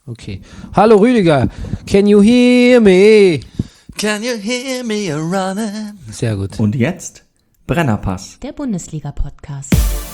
Okay. Hallo Rüdiger, can you hear me? Can you hear me running? Sehr gut. Und jetzt Brennerpass. Der Bundesliga-Podcast.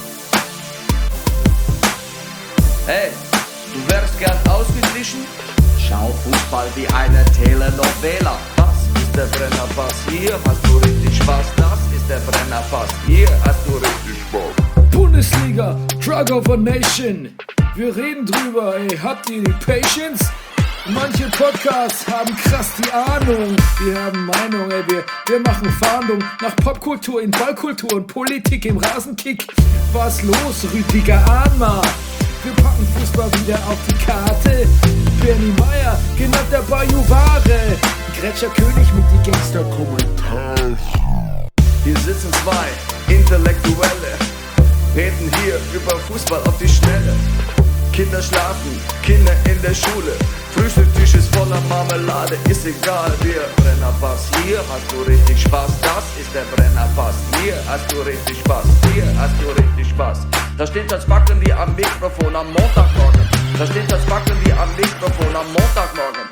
Hey, du wärst gern ausgeglichen? Schau Fußball wie eine Telenovela. Das ist der Brennerpass, hier hast du richtig Spaß. Das ist der Brennerpass, hier hast du richtig Spaß. Bundesliga, Drug of a Nation. Wir reden drüber, ey, habt ihr die Patience? Manche Podcasts haben krass die Ahnung. Wir haben Meinung, ey, wir machen Fahndung nach Popkultur in Ballkultur und Politik im Rasenkick. Was los, Rüdiger Ahnma? Wir packen Fußball wieder auf die Karte. Bernie Meyer, genannt der Bajuware. Gretscher König mit die Gangster-Kommentare. Hier sitzen zwei Intellektuelle, reden hier über Fußball auf die Schnelle. Kinder schlafen, Kinder in der Schule. Frühstücktisch ist voller Marmelade, ist egal, wir Brennerpass. Hier hast du richtig Spaß, das ist der Brennerpass. Hier hast du richtig Spaß, hier hast du richtig Spaß. Da steht das Backen wie am Mikrofon am Montagmorgen. Da steht das Backen wie am Mikrofon am Montagmorgen.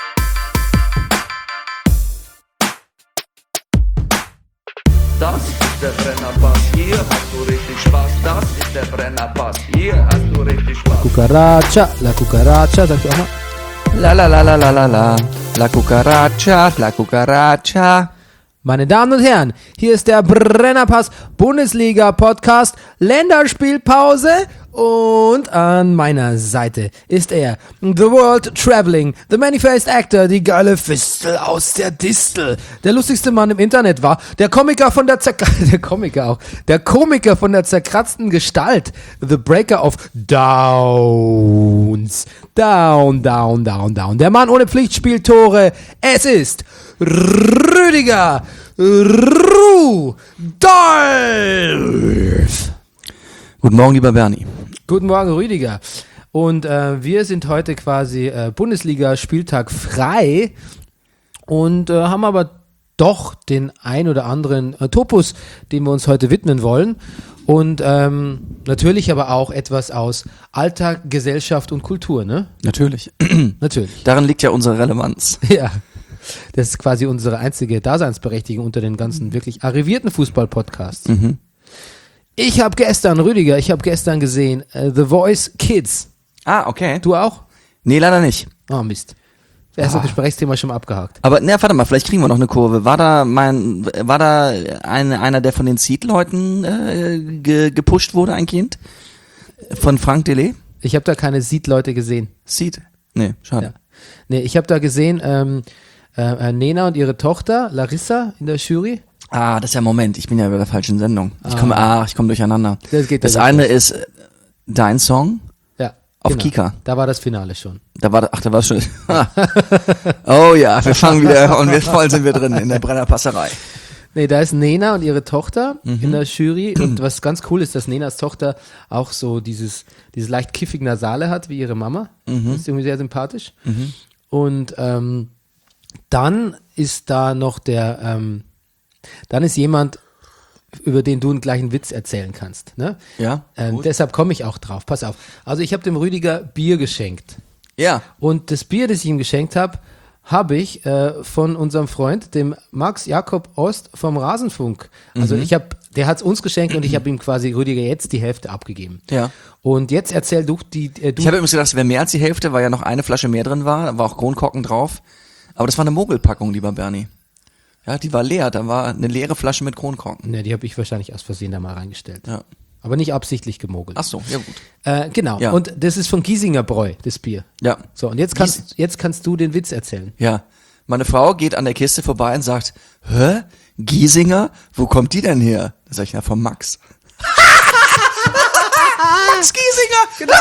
Das ist der Brennerpass, hier hast du richtig Spaß. Das ist der Brennerpass, hier hast du richtig Spaß. La cucaracha, sagst du auch mal? La la la la la la la. La cucaracha, la cucaracha. Meine Damen und Herren, hier ist der Brennerpass Bundesliga Podcast Länderspielpause und an meiner Seite ist er, The World Traveling, The Many-Faced Actor, die geile Fistel aus der Distel. Der lustigste Mann im Internet war der Komiker von der Komiker von der zerkratzten Gestalt, The Breaker of Downs. Down. Der Mann ohne Pflichtspieltore. Es ist Rüdiger Rudolf. Guten Morgen, lieber Bernie. Guten Morgen, Rüdiger. Und wir sind heute quasi Bundesliga-Spieltag frei und haben aber doch den ein oder anderen Topos, dem wir uns heute widmen wollen. Und natürlich aber auch etwas aus Alltag, Gesellschaft und Kultur, ne? Natürlich. Natürlich. Darin liegt ja unsere Relevanz. Ja. Das ist quasi unsere einzige Daseinsberechtigung unter den ganzen wirklich arrivierten Fußball-Podcasts. Mhm. Ich habe gestern gesehen The Voice Kids. Ah, okay. Du auch? Nee, leider nicht. Oh Mist. Erstes Gesprächsthema schon mal abgehakt. Aber na, warte mal, vielleicht kriegen wir noch eine Kurve. War da einer, der von den Seed-Leuten gepusht wurde, ein Kind? Von Frank Delay? Ich habe da keine Seed-Leute gesehen. Seed? Nee, schade. Ja. Nee, ich habe da gesehen Nena und ihre Tochter Larissa in der Jury. Ah, das ist ja Moment, ich bin ja bei der falschen Sendung. Ich komme durcheinander. Das eine ist dein Song Ja, auf Kika. Da war das Finale schon. Da war es schon. Oh ja, wir fangen wieder und voll sind wir drin in der Brennerpasserei. Nee, da ist Nena und ihre Tochter in der Jury und was ganz cool ist, dass Nenas Tochter auch so dieses leicht kiffig Nasale hat, wie ihre Mama. Das ist irgendwie sehr sympathisch. Und dann ist da noch dann ist jemand, über den du einen gleichen Witz erzählen kannst. Ne? Ja. Deshalb komme ich auch drauf. Pass auf. Also ich habe dem Rüdiger Bier geschenkt. Ja. Und das Bier, das ich ihm geschenkt habe ich von unserem Freund, dem Max Jakob Ost vom Rasenfunk. Also der hat es uns geschenkt und ich habe ihm quasi, Rüdiger, jetzt die Hälfte abgegeben. Ja. Und jetzt erzähl du Ich habe übrigens gedacht, es wäre mehr als die Hälfte, weil ja noch eine Flasche mehr drin war. Da war auch Kronkorken drauf. Aber das war eine Mogelpackung, lieber Bernie. Ja, die war leer. Da war eine leere Flasche mit Kronkorken. Ne, die habe ich wahrscheinlich aus Versehen da mal reingestellt. Ja. Aber nicht absichtlich gemogelt. Ach so, ja gut. Genau. Ja. Und das ist von Giesinger Bräu, das Bier. Ja. So, und jetzt kannst du den Witz erzählen. Ja. Meine Frau geht an der Kiste vorbei und sagt, hä? Giesinger? Wo kommt die denn her? Da sag ich, na, vom Max. Max Giesinger! Genau.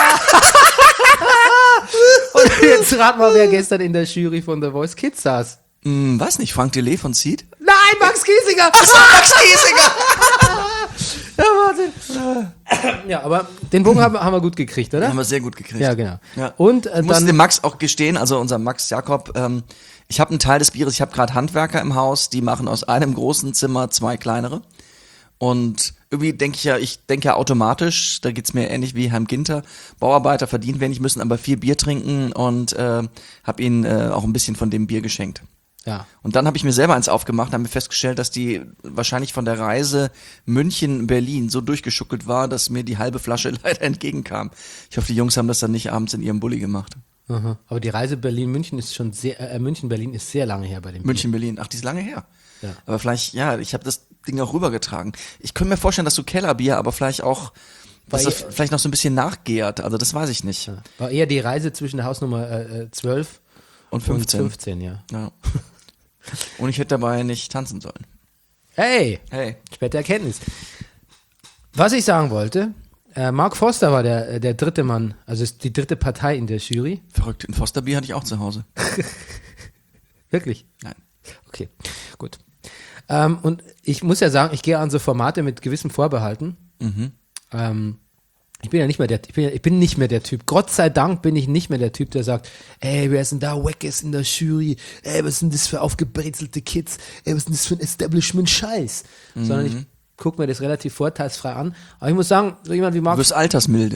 Und jetzt rat mal, wer gestern in der Jury von The Voice Kids saß. Weiß nicht, Frank Delay von Seed? Nein, Max Giesinger! Ach so, Max Giesinger! Ja, Wahnsinn. Ja, aber den Bogen haben wir gut gekriegt, oder? Haben wir sehr gut gekriegt. Ja, genau. Ja. Und Ich muss dann dem Max auch gestehen, also unser Max Jakob, ich habe einen Teil des Bieres, ich habe gerade Handwerker im Haus, die machen aus einem großen Zimmer 2 kleinere. Und irgendwie ich denke ja automatisch, da geht's mir ähnlich wie Herrn Ginter, Bauarbeiter verdienen wenig, müssen aber 4 Bier trinken und habe ihnen auch ein bisschen von dem Bier geschenkt. Ja. Und dann habe ich mir selber eins aufgemacht und habe mir festgestellt, dass die wahrscheinlich von der Reise München-Berlin so durchgeschuckelt war, dass mir die halbe Flasche leider entgegenkam. Ich hoffe, die Jungs haben das dann nicht abends in ihrem Bulli gemacht. Aha. Aber die Reise Berlin-München ist schon sehr, München-Berlin ist sehr lange her bei dem Bier. München-Berlin, ach, die ist lange her. Ja. Aber vielleicht, ja, ich habe das Ding auch rübergetragen. Ich könnte mir vorstellen, dass so Kellerbier, aber vielleicht auch, dass das vielleicht noch so ein bisschen nachgärt. Also das weiß ich nicht. Ja. War eher die Reise zwischen der Hausnummer 12 Und 15. und 15, ja. Ja. Und ich hätte dabei nicht tanzen sollen. Hey, Hey. späte Erkenntnis. Was ich sagen wollte, Mark Foster war der dritte Mann, also ist die dritte Partei in der Jury. Verrückt, ein Fosterbier hatte ich auch zu Hause. Wirklich? Nein. Okay, gut. Und ich muss ja sagen, ich gehe an so Formate mit gewissen Vorbehalten. Ich bin ja nicht mehr ich bin nicht mehr der Typ. Gott sei Dank bin ich nicht mehr der Typ, der sagt, ey, wer ist denn da Wackes in der Jury? Ey, was sind das für aufgebrezelte Kids? Ey, was ist denn das für ein Establishment-Scheiß? Sondern ich gucke mir das relativ vorteilsfrei an. Aber ich muss sagen, so jemand wie Du Mark... wirst altersmilde.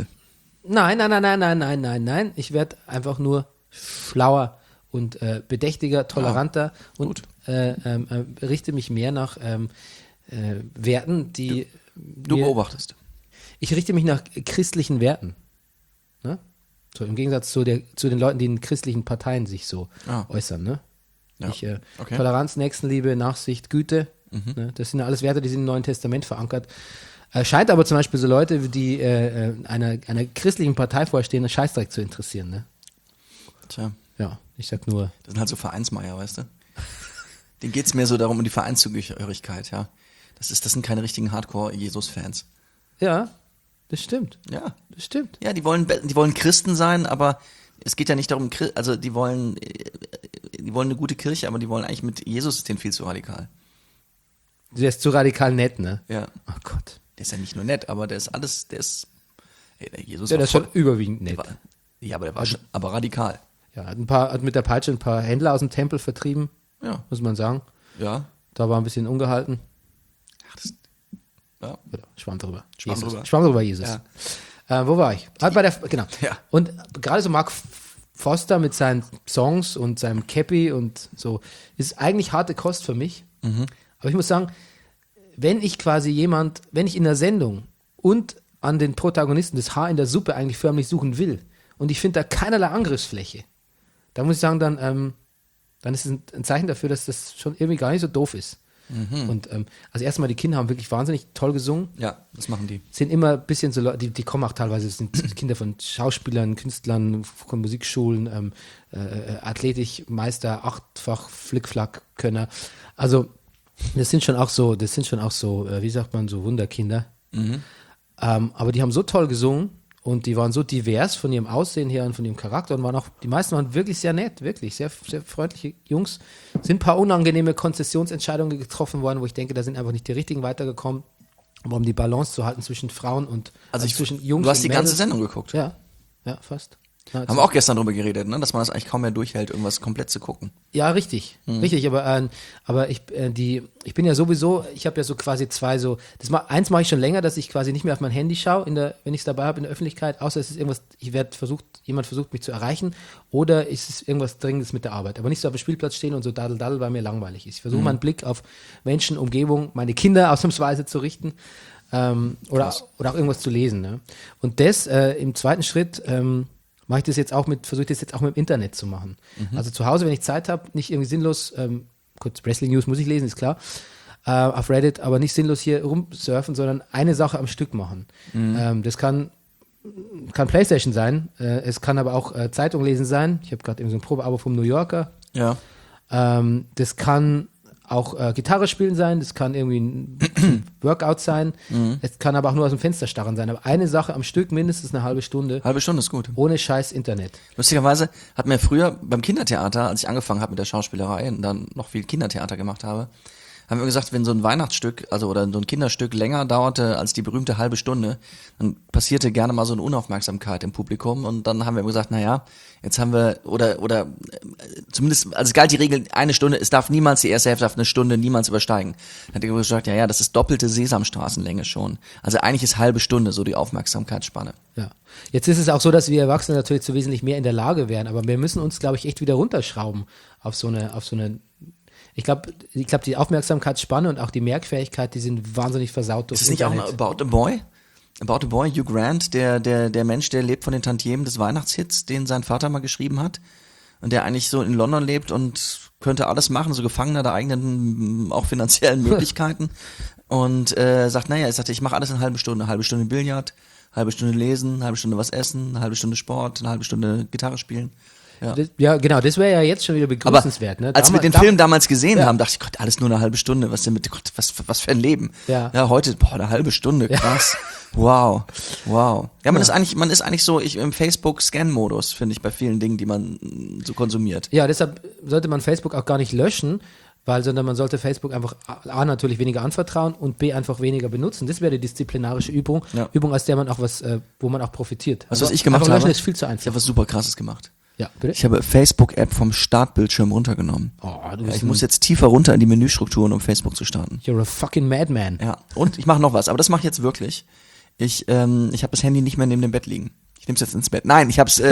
Nein. Ich werde einfach nur schlauer und bedächtiger, toleranter und richte mich mehr nach Werten, die... Du mir- beobachtest. Ich richte mich nach christlichen Werten. Ne? So im Gegensatz zu den Leuten, die in christlichen Parteien sich so äußern. Ne? Ja. Okay. Toleranz, Nächstenliebe, Nachsicht, Güte. Ne? Das sind ja alles Werte, die sind im Neuen Testament verankert. Scheint aber zum Beispiel so Leute, die einer christlichen Partei vorstehen, einen Scheißdreck zu interessieren. Ne? Tja, Ja, ich sag nur. das sind halt so Vereinsmeier, weißt du? Denen geht's mehr so darum, um die Vereinszugehörigkeit, ja. Das sind keine richtigen Hardcore-Jesus-Fans. Ja, das stimmt. Ja. Das stimmt. Ja, die wollen Christen sein, aber es geht ja nicht darum, also die wollen eine gute Kirche, aber die wollen eigentlich mit Jesus ist denen viel zu radikal. Der ist zu radikal nett, ne? Ja. Oh Gott. Der ist ja nicht nur nett, aber der ist, der Jesus Ja, war der ist schon voll- überwiegend nett. Ja, aber der war schon, aber radikal. Ja, hat mit der Peitsche ein paar Händler aus dem Tempel vertrieben, Ja. muss man sagen. Ja. Da war ein bisschen ungehalten. Ja. Oder Schwamm drüber. Schwamm Jesus. drüber. Schwamm drüber, Jesus. Wo war ich? Genau. Ja. Und gerade so Mark Foster mit seinen Songs und seinem Cappy und so, ist eigentlich harte Kost für mich. Aber ich muss sagen, wenn ich in der Sendung und an den Protagonisten das Haar in der Suppe eigentlich förmlich suchen will und ich finde da keinerlei Angriffsfläche, da muss ich sagen, dann ist es ein Zeichen dafür, dass das schon irgendwie gar nicht so doof ist. Und also erstmal, die Kinder haben wirklich wahnsinnig toll gesungen. Ja, das machen die. Sind immer ein bisschen so Leute, die kommen auch teilweise, sind Kinder von Schauspielern, Künstlern, von Musikschulen, Athletikmeister, 8-fach Flickflack-Könner. Also das sind schon auch so, wie sagt man, so Wunderkinder. Aber die haben so toll gesungen und die waren so divers von ihrem Aussehen her und von ihrem Charakter und die meisten waren wirklich sehr nett, wirklich sehr, sehr freundliche Jungs. Sind ein paar unangenehme Konzessionsentscheidungen getroffen worden, wo ich denke, da sind einfach nicht die richtigen weitergekommen. Aber um die Balance zu halten zwischen Frauen und zwischen Jungs Du hast und die ganze Mädels. Sendung geguckt. Ja, fast. Ja, Haben wir auch gestern drüber geredet, ne? Dass man das eigentlich kaum mehr durchhält, irgendwas komplett zu gucken. Ja, richtig, aber ich bin ja sowieso, ich habe ja so quasi eins mache ich schon länger, dass ich quasi nicht mehr auf mein Handy schaue, wenn ich es dabei habe in der Öffentlichkeit, außer es ist irgendwas, jemand versucht mich zu erreichen oder ist es irgendwas Dringendes mit der Arbeit, aber nicht so auf dem Spielplatz stehen und so daddel, weil mir langweilig ist. Ich versuche meinen Blick auf Menschen, Umgebung, meine Kinder ausnahmsweise zu richten oder auch irgendwas zu lesen. Ne? Und das im zweiten Schritt versuche ich das jetzt auch mit dem Internet zu machen. Also zu Hause, wenn ich Zeit habe, nicht irgendwie sinnlos, kurz Wrestling News muss ich lesen, ist klar, auf Reddit, aber nicht sinnlos hier rumsurfen, sondern eine Sache am Stück machen. Das kann Playstation sein, es kann aber auch Zeitung lesen sein. Ich habe gerade eben so ein Probeabo vom New Yorker. Ja. Das kann auch Gitarre spielen sein, das kann irgendwie ein Workout sein, es kann aber auch nur aus dem Fenster starren sein. Aber eine Sache am Stück, mindestens eine halbe Stunde, Halbe Stunde ist gut. ohne scheiß Internet. Lustigerweise hat mir früher beim Kindertheater, als ich angefangen habe mit der Schauspielerei und dann noch viel Kindertheater gemacht habe, haben wir gesagt, wenn so ein Weihnachtsstück, also oder so ein Kinderstück länger dauerte als die berühmte halbe Stunde, dann passierte gerne mal so eine Unaufmerksamkeit im Publikum und dann haben wir gesagt, naja, jetzt haben wir, oder zumindest, also es galt die Regel, eine Stunde, es darf niemals, die erste Hälfte darf eine Stunde niemals übersteigen. Dann hat er gesagt, ja, das ist doppelte Sesamstraßenlänge schon. Also eigentlich ist halbe Stunde so die Aufmerksamkeitsspanne. Ja. Jetzt ist es auch so, dass wir Erwachsene natürlich zu wesentlich mehr in der Lage wären, aber wir müssen uns, glaube ich, echt wieder runterschrauben auf so eine ich glaube, die Aufmerksamkeitsspanne und auch die Merkfähigkeit, die sind wahnsinnig versaut durch Ist es nicht auch ein About a Boy? About a Boy, Hugh Grant, der Mensch, der lebt von den Tantiemen des Weihnachtshits, den sein Vater mal geschrieben hat und der eigentlich so in London lebt und könnte alles machen, so Gefangener der eigenen, auch finanziellen Möglichkeiten und sagt, ich mache alles in eine halbe Stunde Billard, halbe Stunde lesen, halbe Stunde was essen, eine halbe Stunde Sport, eine halbe Stunde Gitarre spielen. Ja, genau, das wäre ja jetzt schon wieder begrüßenswert. Aber als wir den Film damals gesehen haben, dachte ich, Gott, alles nur eine halbe Stunde, was denn mit, Gott, was für ein Leben. Ja. Heute, eine halbe Stunde, krass. Wow. Ja, man ist eigentlich so, im Facebook-Scan-Modus, finde ich, bei vielen Dingen, die man so konsumiert. Ja, deshalb sollte man Facebook auch gar nicht löschen, sondern man sollte Facebook einfach A, natürlich weniger anvertrauen und B, einfach weniger benutzen. Das wäre die disziplinarische Übung, aus der man auch wo man auch profitiert. Was ich gemacht habe? Löschen ist viel zu einfach. Ich habe was super Krasses gemacht. Ja, bitte? Ich habe Facebook-App vom Startbildschirm runtergenommen. Ich muss jetzt tiefer runter in die Menüstrukturen, um Facebook zu starten. You're a fucking madman. Ja, und ich mache noch was, aber das mache ich jetzt wirklich. Ich habe das Handy nicht mehr neben dem Bett liegen. Ich nehme es jetzt ins Bett. Nein, ich hab's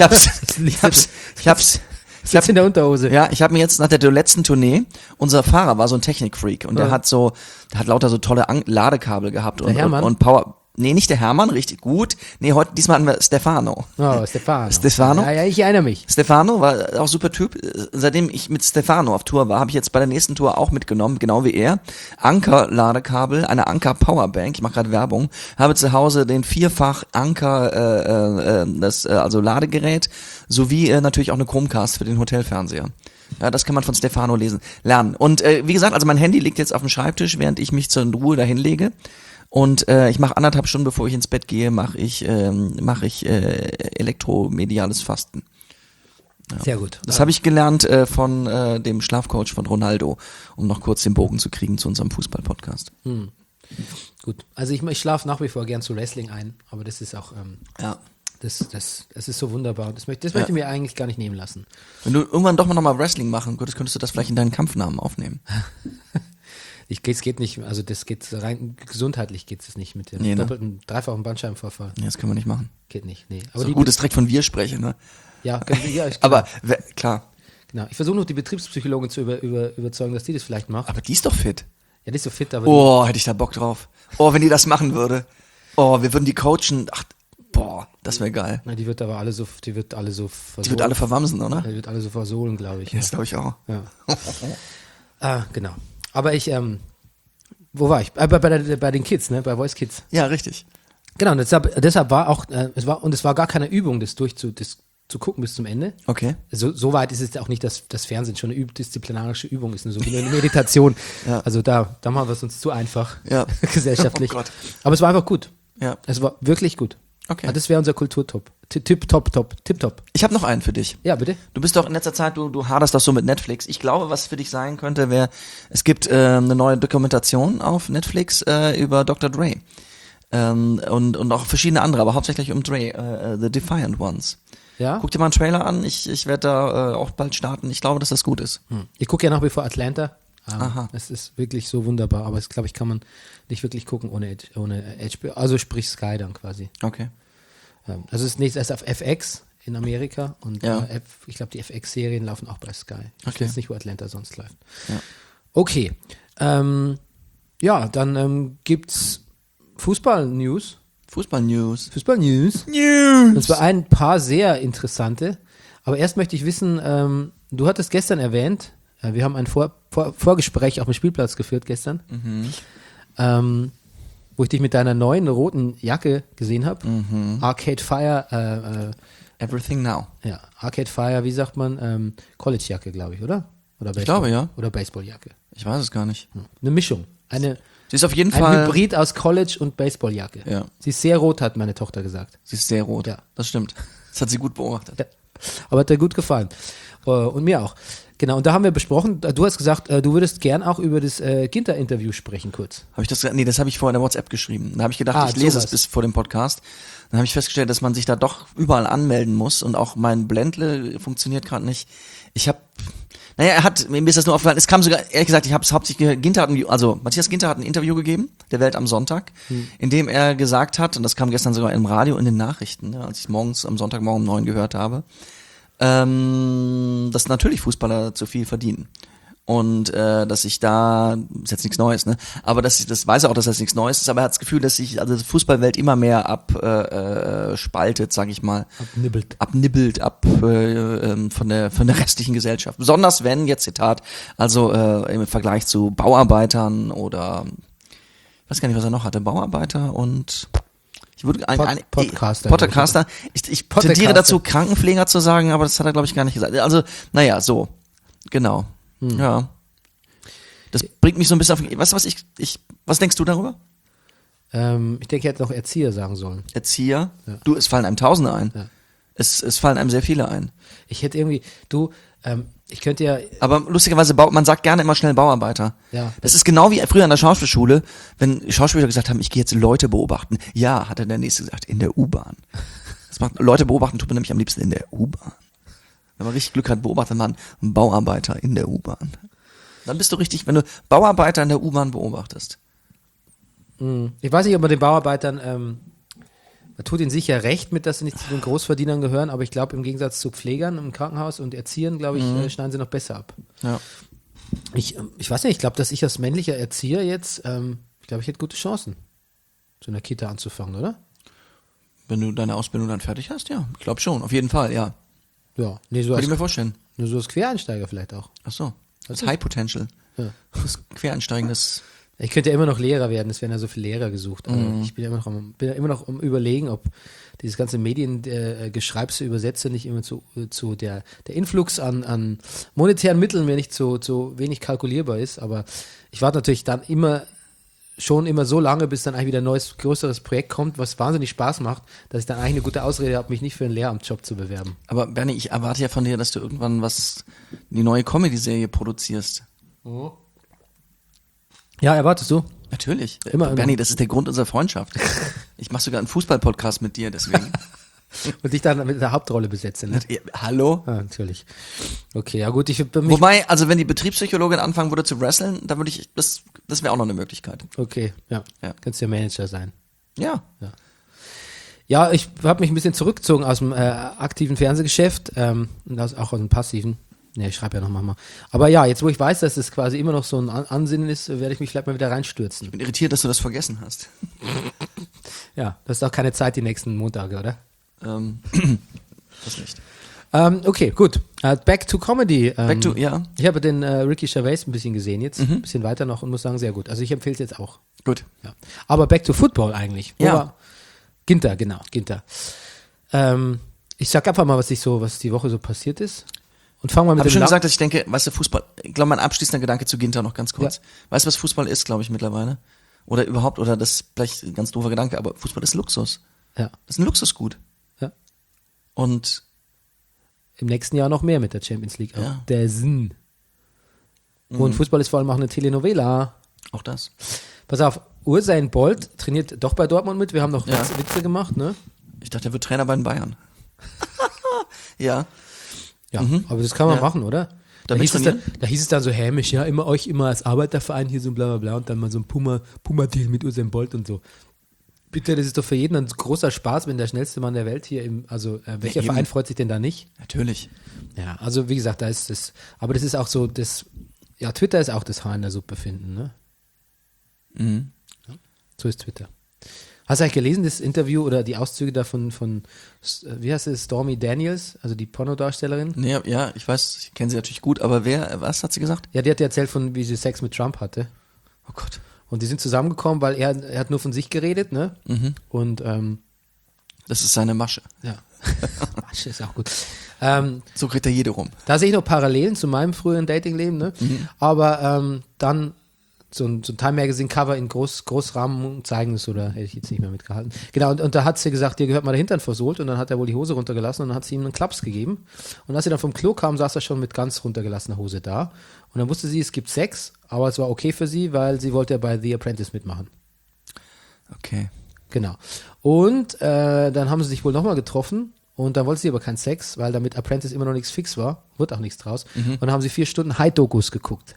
Sitzt in der Unterhose. Ja, ich habe mir jetzt nach der letzten Tournee, unser Fahrer war so ein Technikfreak und der hat lauter so tolle Ladekabel gehabt und Power. Nee, nicht der Hermann, richtig gut. Nee, diesmal hatten wir Stefano. Oh, Stefano. Stefano? Ja, ich erinnere mich. Stefano war auch super Typ. Seitdem ich mit Stefano auf Tour war, habe ich jetzt bei der nächsten Tour auch mitgenommen, genau wie er. Anker-Ladekabel, eine Anker-Powerbank, ich mache gerade Werbung, habe zu Hause den 4-fach Anker, also Ladegerät, sowie natürlich auch eine Chromecast für den Hotelfernseher. Ja, das kann man von Stefano lernen. Und wie gesagt, also mein Handy liegt jetzt auf dem Schreibtisch, während ich mich zur Ruhe dahin lege. Und ich mache 1,5 Stunden, bevor ich ins Bett gehe, mache ich elektromediales Fasten. Ja. Sehr gut. Das habe ich gelernt von dem Schlafcoach von Ronaldo, um noch kurz den Bogen zu kriegen zu unserem Fußball-Podcast. Gut. Also ich schlafe nach wie vor gern zu Wrestling ein, aber das ist auch das ist so wunderbar. Das möchte ich mir eigentlich gar nicht nehmen lassen. Wenn du irgendwann doch noch mal Wrestling machen könntest, könntest du das vielleicht in deinen Kampfnamen aufnehmen. Es geht nicht, also das geht rein gesundheitlich geht es nicht mit dem doppelten, dreifachen Bandscheibenvorfall. Nee, das können wir nicht machen. Geht nicht, nee. Aber gut, dass direkt von wir sprechen, ne? Ja, genau. Aber klar. Genau. Ich versuche noch die Betriebspsychologin zu überzeugen, dass die das vielleicht macht. Aber die ist doch fit. Ja, die ist so fit, aber hätte ich da Bock drauf. Wenn die das machen würde. Wir würden die coachen. Das wäre geil. Na, die wird alle so versohlen. Die wird alle verwamsen, oder? Die wird alle so versohlen, glaube ich. Das glaube ich auch. Ja. Genau. Aber wo war ich? Bei den Kids, ne? Bei Voice Kids. Ja, richtig. Genau, und deshalb war auch, es war gar keine Übung, das zu gucken bis zum Ende. Okay. So weit ist es auch nicht, dass das Fernsehen schon eine disziplinarische Übung ist, so wie eine Meditation. Ja. Also da machen wir es uns zu einfach, gesellschaftlich. Oh Gott. Aber es war einfach gut. Ja. Es war wirklich gut. Okay. Das wäre unser Kulturtop. Tipptopp. Ich habe noch einen für dich. Ja, bitte. Du bist doch in letzter Zeit, du haderst doch so mit Netflix. Ich glaube, was für dich sein könnte, wäre, es gibt eine neue Dokumentation auf Netflix über Dr. Dre. Und auch verschiedene andere, aber hauptsächlich um Dre, The Defiant Ones. Ja? Guck dir mal einen Trailer an, ich werde da auch bald starten. Ich glaube, dass das gut ist. Ich gucke ja nach wie vor Atlanta. Aha. Es ist wirklich so wunderbar, aber glaube ich, kann man nicht wirklich gucken ohne HBO. Also sprich Sky dann quasi. Okay. Also es ist nächstes erst auf FX in Amerika und ich glaube, die FX-Serien laufen auch bei Sky. Ich weiß nicht, wo Atlanta sonst läuft. Ja. Okay. Dann gibt's Fußball-News. Fußball-News. Und zwar ein paar sehr interessante. Aber erst möchte ich wissen, du hattest gestern erwähnt, wir haben ein Vorgespräch auf dem Spielplatz geführt gestern, wo ich dich mit deiner neuen roten Jacke gesehen habe. Arcade Fire. Everything Now. Ja, Arcade Fire, wie sagt man? College-Jacke, glaube ich, oder? Oder Baseball, ich glaube, ja. Oder Baseballjacke. Ich weiß es gar nicht. Eine Mischung. Sie ist auf jeden ein Fall... Hybrid aus College und Baseballjacke. Ja. Sie ist sehr rot, hat meine Tochter gesagt. Sie ist sehr rot. Ja. Das stimmt. Das hat sie gut beobachtet. Ja. Aber hat dir gut gefallen. Und mir auch. Genau, und da haben wir besprochen, du hast gesagt, du würdest gern auch über das Ginter-Interview sprechen kurz. Habe ich das? Nee, das habe ich vorher in der WhatsApp geschrieben. Da habe ich gedacht, ich lese sowas. es bis vor dem Podcast. Dann habe ich festgestellt, dass man sich da doch überall anmelden muss und auch mein Blendle funktioniert gerade nicht. Mir ist das nur aufgefallen, es kam sogar, ehrlich gesagt, ich habe es hauptsächlich, Matthias Ginter hat ein Interview gegeben, der Welt am Sonntag, in dem er gesagt hat, und das kam gestern sogar im Radio in den Nachrichten, ne, als ich morgens am Sonntagmorgen um 9 gehört habe, dass natürlich Fußballer zu viel verdienen. Und dass ich da, ist jetzt nichts Neues, ne? Aber das weiß er auch, dass das nichts Neues ist, aber er hat das Gefühl, dass sich die Fußballwelt immer mehr abspaltet, sag ich mal. Abnibbelt von der restlichen Gesellschaft. Besonders wenn, jetzt Zitat, also im Vergleich zu Bauarbeitern oder ich weiß gar nicht, was er noch hatte, Bauarbeiter und ich würde Podcaster. Ich tendiere dazu, Krankenpfleger zu sagen, aber das hat er, glaube ich, gar nicht gesagt. Also, naja, so. Genau. Ja. Das bringt mich so ein bisschen auf. Weißt du, was denkst du darüber? Ich denke, er hätte noch Erzieher sagen sollen. Erzieher? Ja. Du, es fallen einem Tausende ein. Ja. Es fallen einem sehr viele ein. Ich hätte irgendwie, ich könnte ja. Aber lustigerweise, man sagt gerne immer schnell Bauarbeiter. Ja. Das ist genau wie früher an der Schauspielschule, wenn Schauspieler gesagt haben, ich gehe jetzt Leute beobachten. Ja, hat der Nächste gesagt, in der U-Bahn. Leute beobachten tut man nämlich am liebsten in der U-Bahn. Wenn man richtig Glück hat, beobachtet man einen Bauarbeiter in der U-Bahn. Dann bist du richtig, wenn du Bauarbeiter in der U-Bahn beobachtest. Ich weiß nicht, ob man den Bauarbeitern, man tut ihnen sicher recht mit, dass sie nicht zu den Großverdienern gehören, aber ich glaube, im Gegensatz zu Pflegern im Krankenhaus und Erziehern, glaube ich, schneiden sie noch besser ab. Ja. Ich weiß nicht, ich glaube, dass ich als männlicher Erzieher jetzt, ich glaube, ich hätte gute Chancen, so in der Kita anzufangen, oder? Wenn du deine Ausbildung dann fertig hast, ja. Ich glaube schon, auf jeden Fall, ja. Ja, nee, so Könnte als, ich mir vorstellen. nur so als Quereinsteiger vielleicht auch. Ach so. Das High Potential. Ja. Das Quereinsteigen, das. Ich könnte ja immer noch Lehrer werden, es werden ja so viele Lehrer gesucht. Aber ich bin ja immer noch am Überlegen, ob dieses ganze Mediengeschreibse Übersetzer nicht immer zu der Influx an monetären Mitteln mir nicht zu wenig kalkulierbar ist. Aber ich warte natürlich dann immer so lange, bis dann eigentlich wieder ein neues, größeres Projekt kommt, was wahnsinnig Spaß macht, dass ich dann eigentlich eine gute Ausrede habe, mich nicht für einen Lehramtsjob zu bewerben. Aber Bernie, ich erwarte ja von dir, dass du irgendwann die neue Comedy-Serie produzierst. Ja, erwartest du? Natürlich. Immer. Bernie, das ist der Grund unserer Freundschaft. Ich mache sogar einen Fußball-Podcast mit dir, deswegen. Und dich dann mit der Hauptrolle besetze, ne? Hallo? Ja, natürlich. Okay, ja gut, Wobei, also wenn die Betriebspsychologin anfangen würde zu wresteln, dann würde ich, das wäre auch noch eine Möglichkeit. Okay, ja. Ja. Kannst ja Manager sein. Ja. Ja, ich habe mich ein bisschen zurückgezogen aus dem aktiven Fernsehgeschäft und auch aus dem passiven. Ne, ich schreibe ja noch mal. Aber ja, jetzt wo ich weiß, dass es quasi immer noch so ein Ansinnen ist, werde ich mich vielleicht mal wieder reinstürzen. Ich bin irritiert, dass du das vergessen hast. Ja, das ist auch keine Zeit die nächsten Montage, oder? Das nicht. Okay, gut. Back to Comedy. Ja. Ich habe den Ricky Gervais ein bisschen gesehen jetzt, ein bisschen weiter noch und muss sagen, sehr gut. Also ich empfehle es jetzt auch. Gut. Ja. Aber Back to Football eigentlich. Ja. Ginter, genau, Ginter. Ich sag einfach mal, was die Woche so passiert ist. Und fangen wir mit Habe dem schon gesagt, dass ich denke, weißt du, Fußball, ich glaube, mein abschließender Gedanke zu Ginter noch ganz kurz. Ja. Weißt du, was Fußball ist, glaube ich, mittlerweile? Oder überhaupt, oder das ist vielleicht ein ganz doofer Gedanke, aber Fußball ist Luxus. Ja. Das ist ein Luxusgut. Ja. Und im nächsten Jahr noch mehr mit der Champions League. Auch. Ja. Der Sinn. Und Fußball ist vor allem auch eine Telenovela. auch das. Pass auf, Usain Bolt trainiert doch bei Dortmund mit. Wir haben noch Ja. Witze gemacht, ne? Ich dachte, er wird Trainer bei den Bayern. Ja. Ja, aber das kann man Ja. machen, oder? Da hieß mittrainieren? da hieß es dann so hämisch, ja, euch immer als Arbeiterverein hier so bla bla bla und dann mal so ein Puma-Deal mit Usain Bolt und so. Bitte, das ist doch für jeden ein großer Spaß, wenn der schnellste Mann der Welt hier welcher eben. Verein freut sich denn da nicht? Natürlich. Ja, also wie gesagt, da ist das, aber das ist auch so, Twitter ist auch das Haar in der Suppe finden, ne? Mhm. So ist Twitter. Hast du eigentlich gelesen, das Interview oder die Auszüge davon von, wie heißt es, Stormy Daniels, also die Pornodarstellerin? Nee, ja, ich weiß, ich kenne sie natürlich gut, aber was hat sie gesagt? Ja, die hat ja erzählt von, wie sie Sex mit Trump hatte. Oh Gott. Und die sind zusammengekommen, weil er hat nur von sich geredet, ne? Und, Das ist seine Masche. ja. Masche ist auch gut. So kriegt er jede rum. Da sehe ich noch Parallelen zu meinem früheren Datingleben, ne? Aber dann so ein Time Magazine Cover in Großrahmen zeigen es, oder hätte ich jetzt nicht mehr mitgehalten. Genau, und da hat sie gesagt, dir gehört mal der Hintern versohlt, und dann hat er wohl die Hose runtergelassen und dann hat sie ihm einen Klaps gegeben. Und als sie dann vom Klo kam, saß er schon mit ganz runtergelassener Hose da. Und dann wusste sie, es gibt Sex, aber es war okay für sie, weil sie wollte ja bei The Apprentice mitmachen. Okay. Genau. Und dann haben sie sich wohl nochmal getroffen und dann wollte sie aber keinen Sex, weil damit Apprentice immer noch nichts fix war, wird auch nichts draus. Und dann haben sie 4 Stunden High-Dokus geguckt.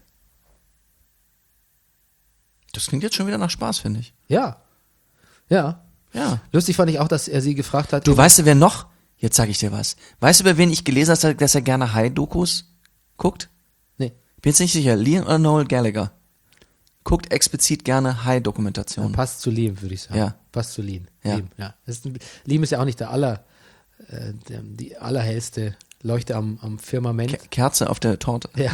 Das klingt jetzt schon wieder nach Spaß, finde ich. Ja. Ja. Ja. Lustig fand ich auch, dass er sie gefragt hat. Du, weißt du, wer noch? Jetzt sage ich dir was. Weißt du, über wen ich gelesen habe, dass er gerne High-Dokus guckt? Nee. Bin jetzt nicht sicher. Liam oder Noel Gallagher? Guckt explizit gerne High-Dokumentationen. Passt zu Liam, würde ich sagen. Ja. Passt zu Liam. Ja. Liam ist ja auch nicht die allerhellste Leuchte am Firmament. Kerze auf der Torte. Ja.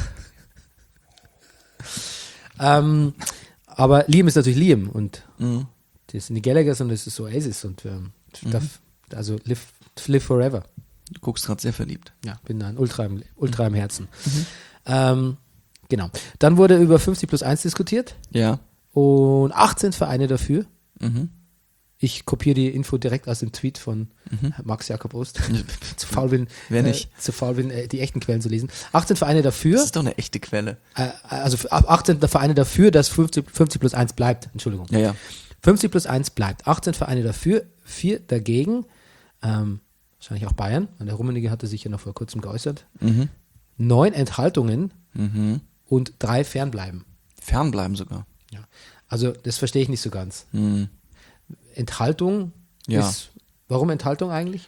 Aber Liam ist natürlich Liam und das sind die Gallaghers und das ist Oasis und also live forever. Du guckst gerade sehr verliebt. Ja, bin da ein Ultra im Herzen. Genau. Dann wurde über 50+1 diskutiert Ja. und 18 Vereine dafür. Mhm. Ich kopiere die Info direkt aus dem Tweet von Max Jakob Ost. Zu faul bin, Wer nicht? Die echten Quellen zu lesen. 18 Vereine dafür. Das ist doch eine echte Quelle. Also 18 Vereine dafür, dass 50+1 bleibt. Entschuldigung. Ja, ja. 50+1 bleibt. 18 Vereine dafür, 4 dagegen. Wahrscheinlich auch Bayern. Der Rummenigge hatte sich ja noch vor kurzem geäußert. 9 Enthaltungen und 3 Fernbleiben. Fernbleiben sogar. Ja. Also das verstehe ich nicht so ganz. Enthaltung Ja. ist. Warum Enthaltung eigentlich?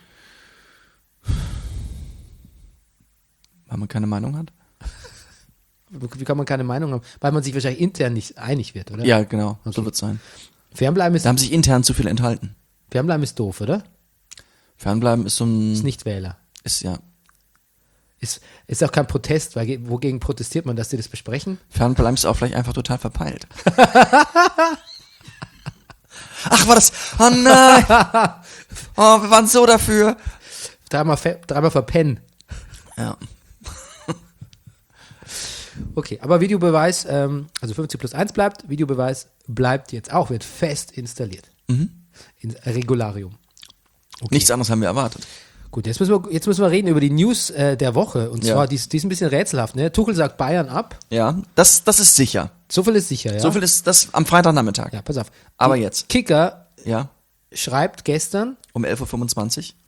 Weil man keine Meinung hat? Wie kann man keine Meinung haben? Weil man sich wahrscheinlich intern nicht einig wird, oder? Ja, genau. Okay. So wird es sein. Fernbleiben Da haben sich intern zu viel enthalten. ist doof, oder? Fernbleiben ist so ein... Ist Nichtwähler. Ist ja... Ist auch kein Protest, weil wogegen protestiert man, dass die das besprechen? Fernbleiben ist auch vielleicht einfach total verpeilt. Ach, war das... Oh nein! Oh, wir waren so dafür. Dreimal verpennen. Ja. Okay, aber Videobeweis, also 50+1 bleibt, Videobeweis bleibt jetzt auch, wird fest installiert. Ins Regularium. Nichts anderes haben wir erwartet. Gut, jetzt müssen wir reden über die News der Woche. Und zwar, die ist ein bisschen rätselhaft. Ne? Tuchel sagt Bayern ab. Ja, das ist sicher. So viel ist sicher, ja. So viel ist das am Freitagnachmittag. Ja, pass auf. Aber Die jetzt. Kicker Ja, schreibt gestern um 11.25 Uhr.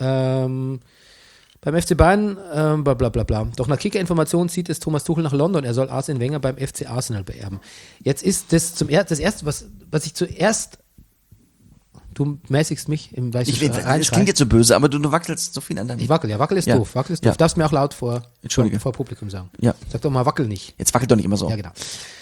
beim FC Bayern, bla bla bla bla. Doch nach Kicker-Informationen zieht es Thomas Tuchel nach London. Er soll Arsene Wenger beim FC Arsenal beerben. Jetzt ist das das Erste, was ich zuerst. Du mäßigst mich im Das klingt jetzt so böse, aber du wackelst so viel an deinem... Ich wackel, ja, wackel ist Ja. doof. Wackel ist Ja. doof. Darfst mir auch laut vor Publikum sagen. Ja. Sag doch mal, wackel nicht. Jetzt wackelt doch nicht immer so. Ja, genau.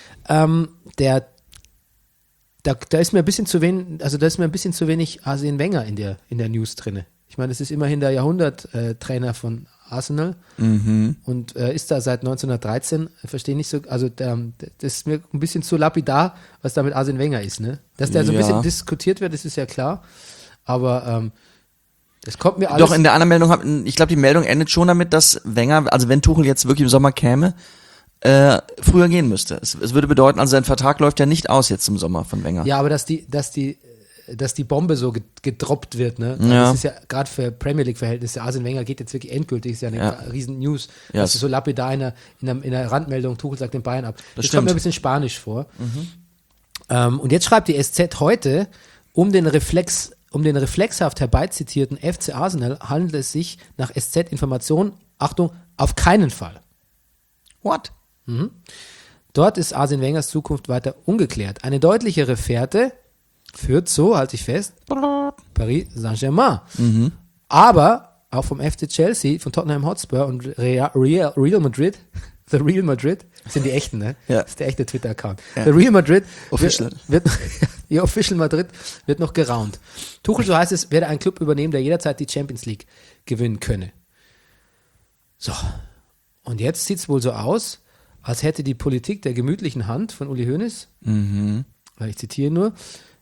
Da ist mir ein bisschen zu wenig Arsene Wenger in der News drinne. Ich meine, es ist immerhin der Jahrhunderttrainer von Arsenal und ist da seit 1913, verstehe nicht so, also das ist mir ein bisschen zu lapidar, was da mit Arsene Wenger ist, ne? Dass der so ein Ja. bisschen diskutiert wird, das ist ja klar, aber das kommt mir alles... Doch, in der anderen Meldung, ich glaube, die Meldung endet schon damit, dass Wenger, also wenn Tuchel jetzt wirklich im Sommer käme, früher gehen müsste. Es würde bedeuten, also sein Vertrag läuft ja nicht aus jetzt im Sommer von Wenger. Ja, aber dass die Bombe so gedroppt wird, ne? Ja. Das ist ja gerade für Premier League-Verhältnisse, Arsene Wenger geht jetzt wirklich endgültig, ist ja eine riesen News. Ja. Das ist so lapidar in der Randmeldung, Tuchel sagt den Bayern ab. Das stimmt. kommt mir ein bisschen spanisch vor. Und jetzt schreibt die SZ heute, um den reflexhaft herbeizitierten FC Arsenal handelt es sich nach SZ-Informationen, Achtung, auf keinen Fall. What? Dort ist Arsene Wengers Zukunft weiter ungeklärt. Eine deutlichere Fährte führt so, halte ich fest, Paris Saint-Germain. Aber auch vom FC Chelsea, von Tottenham Hotspur und Real Madrid, The Real Madrid, das sind die echten, ne? Ja. Das ist der echte Twitter-Account. Ja. The Real Madrid Official. die Official Madrid wird noch geraunt. Tuchel, so heißt es, werde einen Club übernehmen, der jederzeit die Champions League gewinnen könne. So. Und jetzt sieht es wohl so aus, als hätte die Politik der gemütlichen Hand von Uli Hoeneß, weil ich zitiere nur,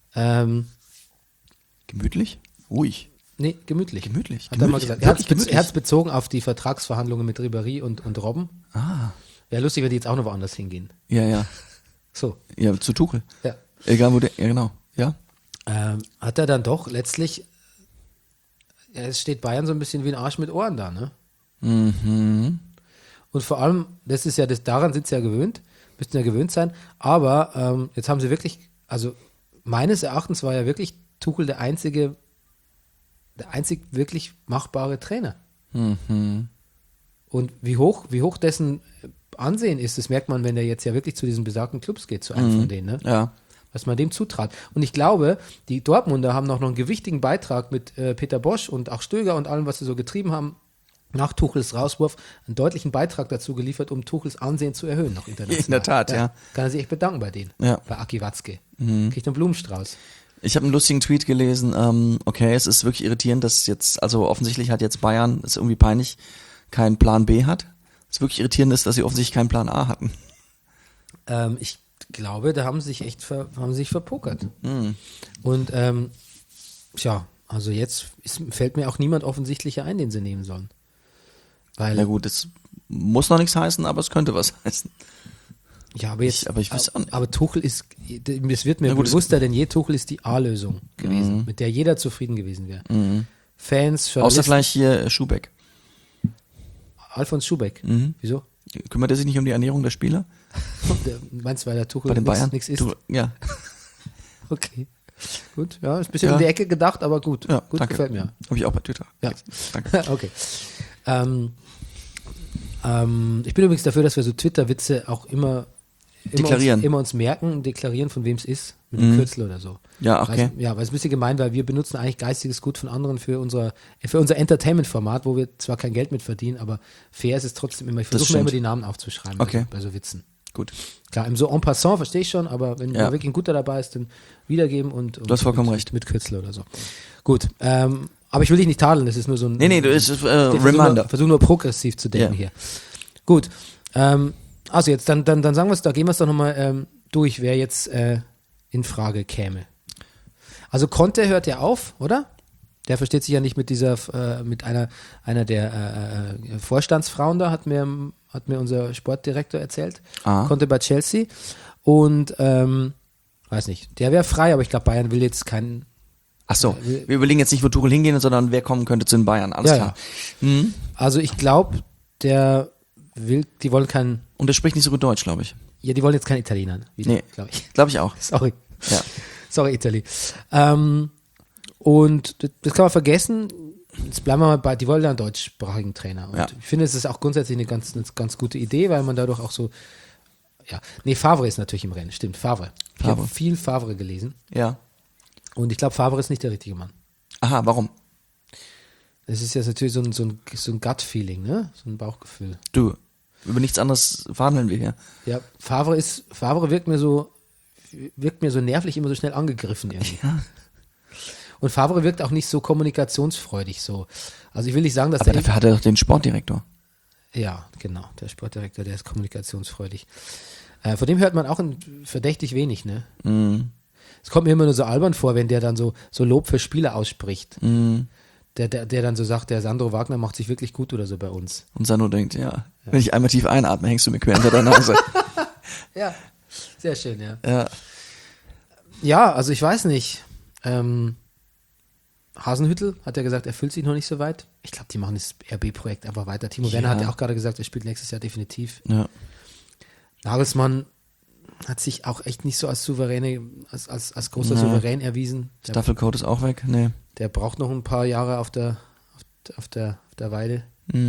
Gemütlich? Ruhig. nee, gemütlich. Gemütlich. Hat er mal Gemütlich. gesagt. Wirklich Er hat es bezogen auf die Vertragsverhandlungen mit Ribéry und Robben. Ah. Wäre lustig, wenn die jetzt auch noch woanders hingehen. Ja, ja. So, Ja, zu Tuchel. ja. Egal wo der, ja genau, ja. Hat er dann doch letztlich, ja, es steht Bayern so ein bisschen wie ein Arsch mit Ohren da, ne? Und vor allem, das ist ja, daran sind sie ja gewöhnt, müssten ja gewöhnt sein, aber jetzt haben sie wirklich, also meines Erachtens war ja wirklich Tuchel der einzig wirklich machbare Trainer. Und wie hoch dessen Ansehen ist, das merkt man, wenn er jetzt ja wirklich zu diesen besagten Clubs geht, zu einem von denen, ne? Ja. Was man dem zutrat. Und ich glaube, die Dortmunder haben noch einen gewichtigen Beitrag mit Peter Bosch und auch Stöger und allem, was sie so getrieben haben, nach Tuchels Rauswurf, einen deutlichen Beitrag dazu geliefert, um Tuchels Ansehen zu erhöhen, noch international. In der Tat, ja. Kann er sich echt bedanken bei denen. Ja. Bei Aki Watzke. Kriegt einen Blumenstrauß. Ich habe einen lustigen Tweet gelesen, okay, es ist wirklich irritierend, dass jetzt, also offensichtlich hat jetzt Bayern, ist irgendwie peinlich, keinen Plan B hat. Es wirklich irritierend ist, dass sie offensichtlich keinen Plan A hatten. Ich glaube, da haben sie sich verpokert. Und also jetzt fällt mir auch niemand offensichtlicher ein, den sie nehmen sollen. Weil, Na gut, es muss noch nichts heißen, aber es könnte was heißen. ja, aber jetzt, Ich weiß auch nicht. aber Tuchel ist, es wird mir Na gut, es- bewusster denn je, Tuchel ist die A-Lösung gewesen, mit der jeder zufrieden gewesen wäre. Fans, Außer Journalisten, vielleicht hier Schubeck. Alfons Schubeck. Wieso? Kümmert er sich nicht um die Ernährung der Spieler? Meinst du, weil der Tuchel Bei den Bayern? nichts isst? Ja, Okay. Gut, ja, ist ein bisschen Ja. um die Ecke gedacht, aber gut. ja, Gut, danke. gefällt mir. Habe ich auch bei Twitter. Ja. Danke. Okay. Ich bin übrigens dafür, dass wir so Twitter-Witze auch immer Deklarieren. Immer uns merken, deklarieren, von wem es ist, mit einem Kürzel oder so. Ja, okay. Weil es ist ein bisschen gemein, weil wir benutzen eigentlich geistiges Gut von anderen für unser Entertainment-Format, wo wir zwar kein Geld mit verdienen, aber fair ist es trotzdem immer. Ich versuche mir stimmt. immer die Namen aufzuschreiben Okay. bei so Witzen. Gut. Klar, so en passant verstehe ich schon, aber wenn Ja. da wirklich ein guter dabei ist, dann wiedergeben und Du hast vollkommen mit, recht. mit Kürzel oder so. Gut, aber ich will dich nicht tadeln, das ist nur so ein Nee, du ist ich Reminder. versuche nur progressiv zu denken Ja. hier. Gut, also jetzt, dann sagen wir es, da gehen wir es doch nochmal durch, wer jetzt in Frage käme. Also Conte hört ja auf, oder? Der versteht sich ja nicht mit mit einer der Vorstandsfrauen da, hat mir unser Sportdirektor erzählt. Conte bei Chelsea. Und weiß nicht, der wäre frei, aber ich glaube, Bayern will jetzt keinen. Ach so, wir überlegen jetzt nicht, wo Tuchel hingehen, sondern wer kommen könnte zu den Bayern. Alles klar. Also ich glaube, die wollen keinen, Und er spricht nicht so gut Deutsch, glaube ich. ja, die wollen jetzt keinen Italiener, Nee, glaube ich. glaube ich auch. Sorry. Ja. Sorry, Italy. Und das kann man vergessen. Jetzt bleiben wir mal bei, die wollen ja einen deutschsprachigen Trainer. Und Ja. ich finde, es ist auch grundsätzlich eine ganz gute Idee, weil man dadurch auch so, ja, nee, Favre ist natürlich im Rennen, stimmt, Favre. Ich habe Favre. viel Favre gelesen Ja. und ich glaube, Favre ist nicht der richtige Mann. Aha, warum? Das ist jetzt natürlich so ein Gut-Feeling, ne? So ein Bauchgefühl. Du, über nichts anderes verhandeln wir hier. Ja, Favre wirkt mir so nervlich, immer so schnell angegriffen irgendwie. Ja. Und Favre wirkt auch nicht so kommunikationsfreudig so. Also ich will nicht sagen, dass Aber der dafür hat er doch den Sportdirektor. ja, genau, der Sportdirektor, der ist kommunikationsfreudig. Von dem hört man auch verdächtig wenig, ne? Es kommt mir immer nur so albern vor, wenn der dann so Lob für Spieler ausspricht. Der dann so sagt, der Sandro Wagner macht sich wirklich gut oder so bei uns. Und Sandro denkt, ja, wenn ich einmal tief einatme, hängst du mir quer hinter der Nase. Ja, sehr schön, ja. Ja. Ja, also ich weiß nicht. Hasenhüttl hat ja gesagt, er fühlt sich noch nicht so weit. Ich glaube, die machen das RB-Projekt einfach weiter. Timo Werner hat ja auch gerade gesagt, er spielt nächstes Jahr definitiv. Ja. Nagelsmann hat sich auch echt nicht so als großer Souverän erwiesen. Staffelcode ist auch weg. Nee. Der braucht noch ein paar Jahre auf der Weide.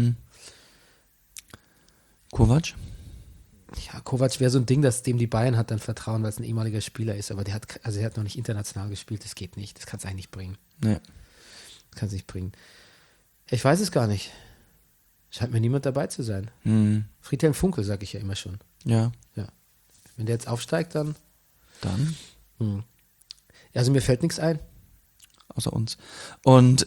Kovac? Ja, Kovac wäre so ein Ding, dass dem die Bayern hat dann vertrauen, weil es ein ehemaliger Spieler ist. Aber der hat noch nicht international gespielt. Das geht nicht. Das kann es eigentlich nicht bringen. Nee. Das kann es nicht bringen. Ich weiß es gar nicht. Scheint mir niemand dabei zu sein. Friedhelm Funkel, sage ich ja immer schon. Ja. Ja. Wenn der jetzt aufsteigt, dann. Dann? Also mir fällt nichts ein. Außer uns. Und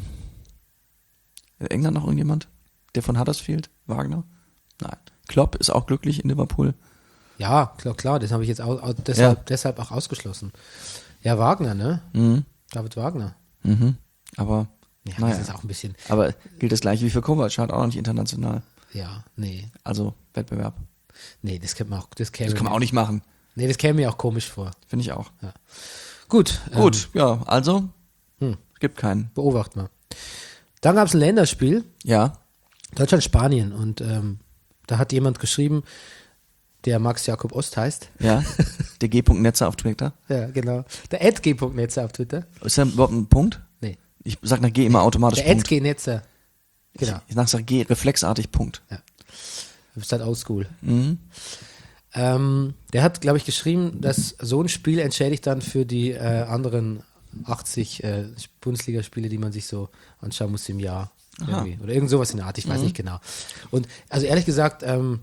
England noch irgendjemand? Der von Huddersfield? Wagner? Nein. Klopp ist auch glücklich in Liverpool. Ja, klar, das habe ich jetzt deshalb auch ausgeschlossen. Ja, Wagner, ne? David Wagner. Aber, Ja, naja. das ist auch ein bisschen. Aber gilt das gleiche wie für Kovac, hat auch noch nicht international. Ja, nee. Also Wettbewerb. Nee, das käme Das kann man auch nicht machen. Nee, das käme mir auch komisch vor. Finde ich auch. Gut. Gut, ja, also, gibt keinen. Beobachten wir. Dann gab es ein Länderspiel, Ja, Deutschland-Spanien. Und da hat jemand geschrieben, der Max Jakob Ost heißt. ja, der G.Netzer auf Twitter. Ja, genau. Der @g.netzer auf Twitter. Ist da überhaupt ein Punkt? Nee. Ich sag nach G immer automatisch Der Punkt. @g.netzer. Genau. Ich sag G, reflexartig Punkt. Du bist halt oldschool. Mhm. Der hat, glaube ich, geschrieben, dass so ein Spiel entschädigt dann für die anderen 80 Bundesligaspiele, die man sich so anschauen muss im Jahr. Irgendwie. Oder irgend sowas in der Art, ich weiß nicht genau. Und also ehrlich gesagt,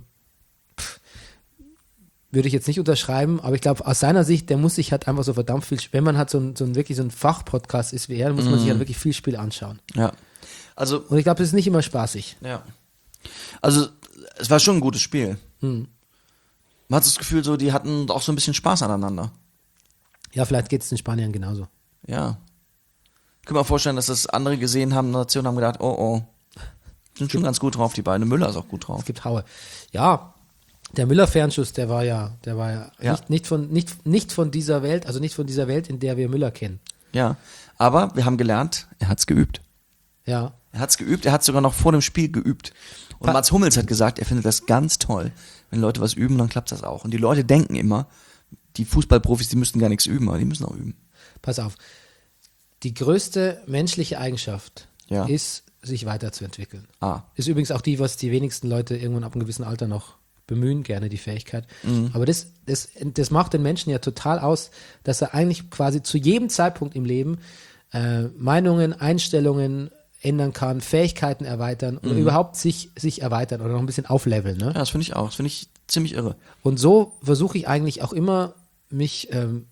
würde ich jetzt nicht unterschreiben, aber ich glaube, aus seiner Sicht, der muss sich halt einfach so verdammt viel, wenn man halt so ein wirklich so ein Fachpodcast ist wie er, dann muss man sich halt wirklich viel Spiel anschauen. Ja. Also, Und ich glaube, das ist nicht immer spaßig. ja. Also, es war schon ein gutes Spiel. Man hat das Gefühl, so, die hatten auch so ein bisschen Spaß aneinander. Ja, vielleicht geht es den Spaniern genauso. Ja. Ich kann mir auch vorstellen, dass das andere gesehen haben, Nationen haben gedacht, oh, sind schon ganz gut drauf, die beiden. Müller ist auch gut drauf. Es gibt Haue. Ja, der Müller-Fernschuss, der war ja Ja. nicht von dieser Welt, also nicht von dieser Welt, in der wir Müller kennen. Ja. Aber wir haben gelernt, er hat's geübt. Ja. Er hat's geübt, er hat sogar noch vor dem Spiel geübt. Und Mats Hummels hat gesagt, er findet das ganz toll. Wenn Leute was üben, dann klappt das auch. Und die Leute denken immer, die Fußballprofis, die müssten gar nichts üben, aber die müssen auch üben. Pass auf. Die größte menschliche Eigenschaft Ja. ist, sich weiterzuentwickeln. Ah. Ist übrigens auch die, was die wenigsten Leute irgendwann ab einem gewissen Alter noch bemühen, gerne die Fähigkeit. Aber das macht den Menschen ja total aus, dass er eigentlich quasi zu jedem Zeitpunkt im Leben Meinungen, Einstellungen ändern kann, Fähigkeiten erweitern oder überhaupt sich erweitern oder noch ein bisschen aufleveln. Ne? Ja, das finde ich auch. Das finde ich ziemlich irre. Und so versuche ich eigentlich auch immer, mich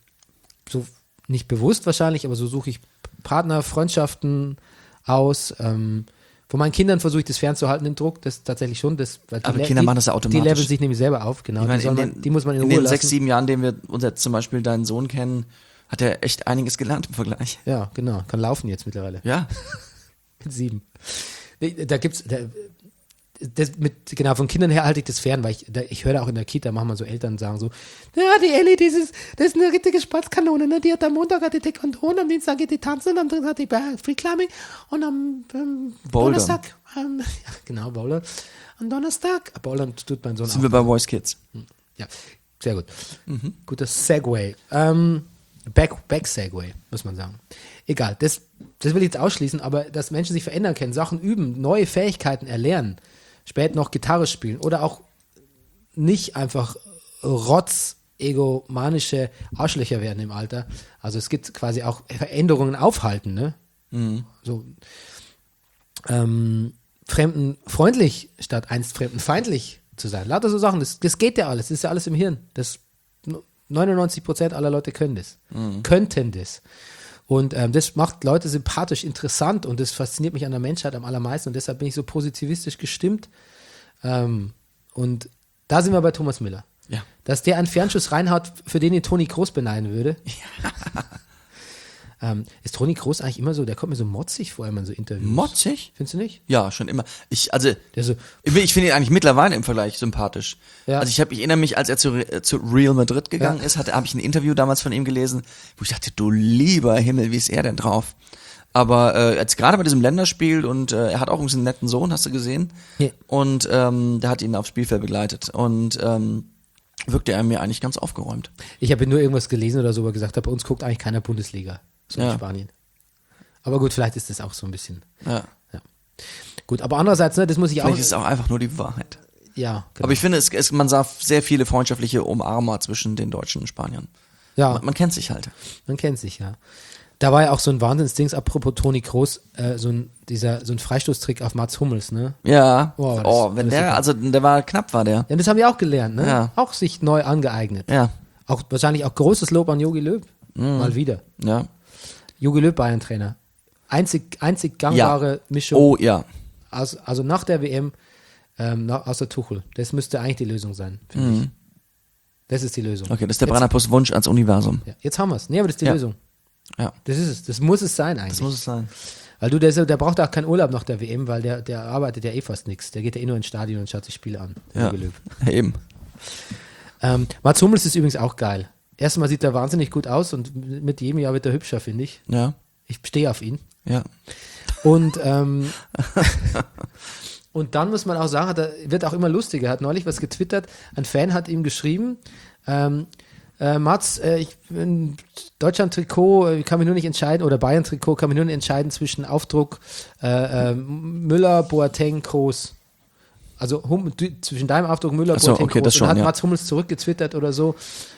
so nicht bewusst wahrscheinlich, aber so suche ich Partner, Freundschaften aus. Von meinen Kindern versuche ich das fernzuhalten, den Druck, das tatsächlich schon. Weil Aber Kinder machen das ja automatisch. Die leveln sich nämlich selber auf, genau. Ich meine, Die muss man in in Ruhe den lassen. 6, 7 Jahren, denen wir uns jetzt zum Beispiel deinen Sohn kennen, hat er echt einiges gelernt im Vergleich. Ja, genau. Kann laufen jetzt mittlerweile. Ja. Mit 7. Da gibt's, genau, von Kindern her halte ich das fern, weil ich höre da auch in der Kita, manchmal so Eltern sagen so, ja, die Ellie, das ist eine richtige Spaßkanone, ne? Die hat am Montag hat die Taekwondo, am Dienstag geht die tanzen, am Drittag hat die Free Climbing und am Bouldern. Donnerstag, ja, genau, Bouldern. Am Donnerstag, Bouldern tut mein Sohn Sind auch. wir bei Voice Kids. Ja, sehr gut. Guter Segway. Back-Segway, muss man sagen. Egal, das will ich jetzt ausschließen, aber dass Menschen sich verändern können, Sachen üben, neue Fähigkeiten erlernen, später noch Gitarre spielen oder auch nicht einfach egomanische Arschlöcher werden im Alter. Also es gibt quasi auch Veränderungen aufhalten, ne? So fremdenfreundlich statt einst fremdenfeindlich zu sein. Lauter so Sachen, das geht ja alles, das ist ja alles im Hirn. 99% aller Leute können das, könnten das. Und das macht Leute sympathisch, interessant und das fasziniert mich an der Menschheit am allermeisten und deshalb bin ich so positivistisch gestimmt. Und da sind wir bei Thomas Müller. Ja. Dass der einen Fernschuss reinhaut, für den ihn Toni Kroos beneiden würde. Ist Toni Kroos eigentlich immer so, der kommt mir so motzig vor, wenn man so Interviews. Motzig? Findest du nicht? Ja, schon immer. Ich so- finde ihn eigentlich mittlerweile im Vergleich sympathisch. Ja. Also ich erinnere mich, als er zu Real Madrid gegangen ist, habe ich ein Interview damals von ihm gelesen, wo ich dachte, du lieber Himmel, wie ist er denn drauf? Aber jetzt gerade bei diesem Länderspiel und er hat auch übrigens einen netten Sohn, hast du gesehen? Ja. Und der hat ihn aufs Spielfeld begleitet und wirkte er mir eigentlich ganz aufgeräumt. Ich habe nur irgendwas gelesen oder so, wo er gesagt hat, bei uns guckt eigentlich keiner Bundesliga. So in Ja. Spanien. Aber gut, vielleicht ist das auch so ein bisschen. Ja. Gut, aber andererseits, ne, das muss ich auch. Vielleicht ist es auch einfach nur die Wahrheit. Ja, genau. Aber ich finde, man sah sehr viele freundschaftliche Umarmer zwischen den Deutschen und Spaniern. ja, Man kennt sich halt. man kennt sich, ja. Da war ja auch so ein Wahnsinnsdings, apropos Toni Kroos, so ein Freistoßtrick auf Mats Hummels, ne? Ja. Oh, das ist der war knapp, war der. Ja, das haben wir auch gelernt, ne? Ja. Auch sich neu angeeignet. Ja. Auch wahrscheinlich auch großes Lob an Jogi Löw. Mal wieder. Ja. Jogi Löw, Bayern-Trainer. Einzig gangbare Mischung. Oh, ja. Also nach der WM, außer Tuchel. Das müsste eigentlich die Lösung sein, finde ich. Das ist die Lösung. Okay, das ist der Jetzt- Brennerpuss Wunsch ans Universum. Ja, jetzt haben wir es. Nee, aber das ist die Ja. Lösung. Ja. Das ist es. Das muss es sein eigentlich. Das muss es sein. Weil der braucht auch keinen Urlaub nach der WM, weil der arbeitet ja eh fast nichts. Der geht ja eh nur ins Stadion und schaut sich Spiele an. der Ja. Jogi Löw. Eben. Mats Hummels ist übrigens auch geil. Erstmal sieht er wahnsinnig gut aus und mit jedem Jahr wird er hübscher, finde ich. Ja. Ich stehe auf ihn. Ja. Und, und dann muss man auch sagen, wird auch immer lustiger. Er hat neulich was getwittert. Ein Fan hat ihm geschrieben, Mats, ich bin Deutschland-Trikot, kann mich nur nicht entscheiden, oder Bayern-Trikot, kann mich nur nicht entscheiden zwischen Aufdruck Müller, Boateng, Kroos. Also zwischen deinem Aufdruck Müller, Achso, Boateng, okay, Kroos. das schon, Und hat ja. Mats Hummels zurückgetwittert oder so.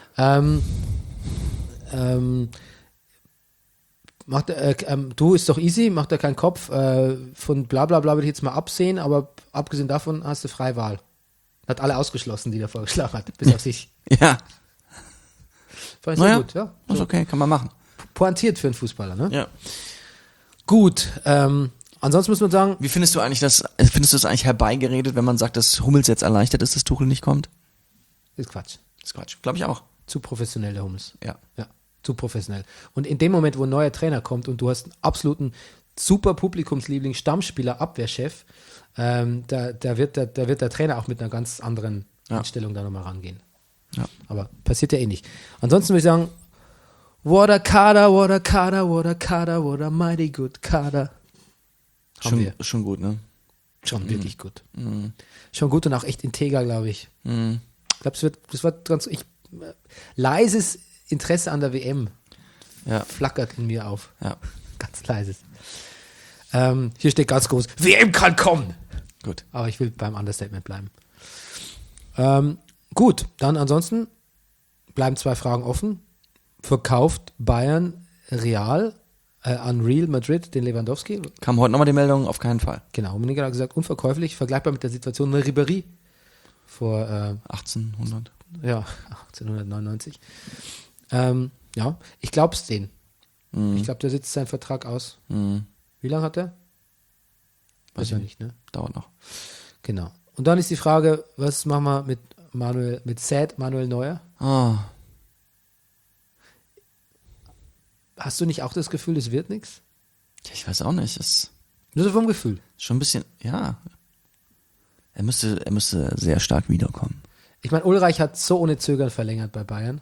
Du ist doch easy, macht da keinen Kopf. Von bla bla bla würde ich jetzt mal absehen, aber abgesehen davon hast du freie Wahl. Hat alle ausgeschlossen, die er vorgeschlagen hat, bis auf sich. Ja. Fand ich sehr gut, ja. Ist okay, kann man machen. Pointiert für einen Fußballer, ne? Ja. Gut, ansonsten muss man sagen, Wie findest du es eigentlich herbeigeredet, wenn man sagt, dass Hummels jetzt erleichtert ist, dass Tuchel nicht kommt? ist Quatsch. Das ist Quatsch. Glaube ich auch. Zu professionell, der Hummels. Ja. Ja, zu professionell. Und in dem Moment, wo ein neuer Trainer kommt und du hast einen absoluten super Publikumsliebling, Stammspieler, Abwehrchef, da wird der Trainer auch mit einer ganz anderen Einstellung da nochmal rangehen. Ja. Aber passiert ja eh nicht. Ansonsten würde ich sagen, what a Kader, what a Kader, what a Kader, what a mighty good Kader. Haben wir. Schon gut, ne? Schon wirklich gut. Schon gut und auch echt integer, glaube ich. Ich glaube, das war ganz, leises Interesse an der WM flackert in mir auf. Ja. Ganz leises. Hier steht ganz groß, WM kann kommen. Gut. Aber ich will beim Understatement bleiben. Gut, dann ansonsten bleiben 2 Fragen offen. Verkauft Bayern Real an Real Madrid den Lewandowski? Kam heute nochmal die Meldung, auf keinen Fall. Genau, Miniger hat gesagt, unverkäuflich, vergleichbar mit der Situation mit Ribéry vor 1800. Ja, 1899. Ja, ich glaube es denen. Ich glaube, der sitzt seinen Vertrag aus. Wie lange hat der? Weiß ja nicht, ne? Dauert noch. Genau. Und dann ist die Frage, was machen wir mit Manuel Neuer? Oh. Hast du nicht auch das Gefühl, es wird nichts? Ich weiß auch nicht. Ist Nur so vom Gefühl. schon ein bisschen, ja. Er müsste sehr stark wiederkommen. Ich meine, Ulreich hat so ohne Zögern verlängert bei Bayern.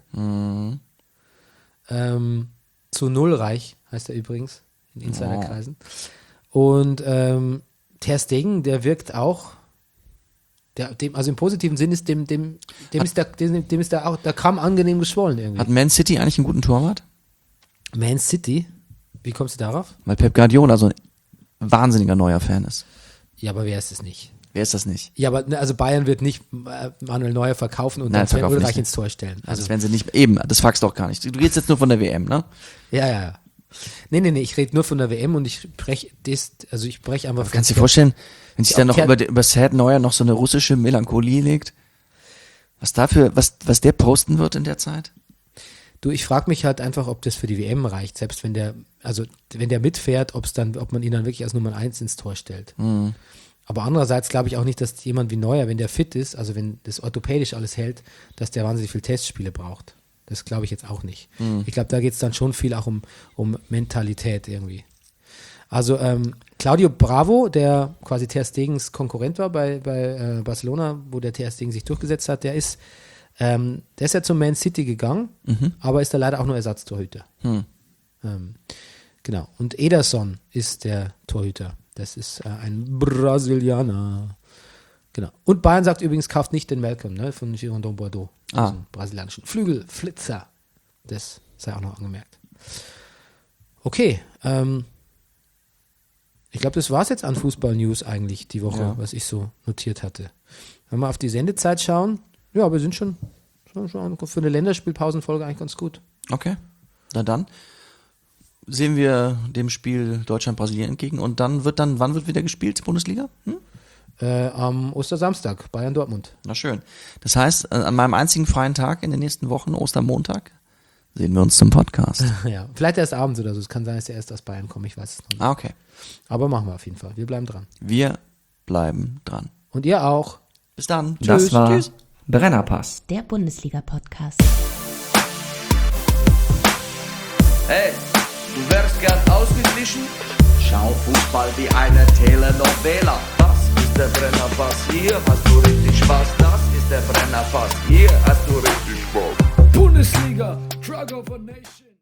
Zu Nullreich heißt er übrigens in Insiderkreisen. Und Ter Stegen, der wirkt auch, also im positiven Sinn ist dem ist der Kamm angenehm geschwollen irgendwie. Hat Man City eigentlich einen guten Torwart? Man City? Wie kommst du darauf? Weil Pep Guardiola so ein wahnsinniger neuer Fan ist. Ja, aber wer ist es nicht? Wer ist das nicht? Ja, aber also Bayern wird nicht Manuel Neuer verkaufen und Nein, dann Sven verkaufen Ulreich nicht. ins Tor stellen. Also das werden sie nicht, eben, das fragst du auch gar nicht. Du gehst jetzt nur von der WM, ne? Ja. Nee, ich rede nur von der WM und ich spreche einfach Kannst du dir vorstellen, wenn sich Ja, dann noch okay. über Sad Neuer noch so eine russische Melancholie legt? Was der posten wird in der Zeit? Du, ich frage mich halt einfach, ob das für die WM reicht, selbst wenn der mitfährt, ob man ihn dann wirklich als Nummer 1 ins Tor stellt. Aber andererseits glaube ich auch nicht, dass jemand wie Neuer, wenn der fit ist, also wenn das orthopädisch alles hält, dass der wahnsinnig viel Testspiele braucht. Das glaube ich jetzt auch nicht. Ich glaube, da geht es dann schon viel auch um Mentalität irgendwie. Also Claudio Bravo, der quasi Ter Stegens Konkurrent war bei Barcelona, wo der Ter Stegen sich durchgesetzt hat, der ist ja zum Man City gegangen, aber ist da leider auch nur Ersatztorhüter. Genau. Und Ederson ist der Torhüter. Das ist ein Brasilianer. Genau. Und Bayern sagt übrigens, kauft nicht den Malcolm, ne, von Girondin Bordeaux. Also einen brasilianischen Flügelflitzer. Das sei auch noch angemerkt. Okay. Ich glaube, das war es jetzt an Fußball-News eigentlich die Woche, was ich so notiert hatte. Wenn wir auf die Sendezeit schauen, ja, wir sind schon für eine Länderspielpausenfolge eigentlich ganz gut. Okay. Na dann sehen wir dem Spiel Deutschland-Brasilien entgegen und wann wird wieder gespielt, Bundesliga? Am Ostersamstag, Bayern-Dortmund. Na schön. Das heißt, an meinem einzigen freien Tag in den nächsten Wochen, Ostermontag, sehen wir uns zum Podcast. Ja, vielleicht erst abends oder so. Es kann sein, dass der erst aus Bayern kommt, ich weiß es noch nicht. Okay. Aber machen wir auf jeden Fall. Wir bleiben dran. Wir bleiben dran. Und ihr auch. Bis dann. Das war Tschüss. Brennerpass. Der Bundesliga-Podcast. Hey, du wärst gern ausgeglichen? Schau Fußball wie eine Telenovela. Das ist der Brennerpass, hier hast du richtig Spaß. Das ist der Brennerpass. Hier hast du richtig Bock. Bundesliga, Drug of a Nation.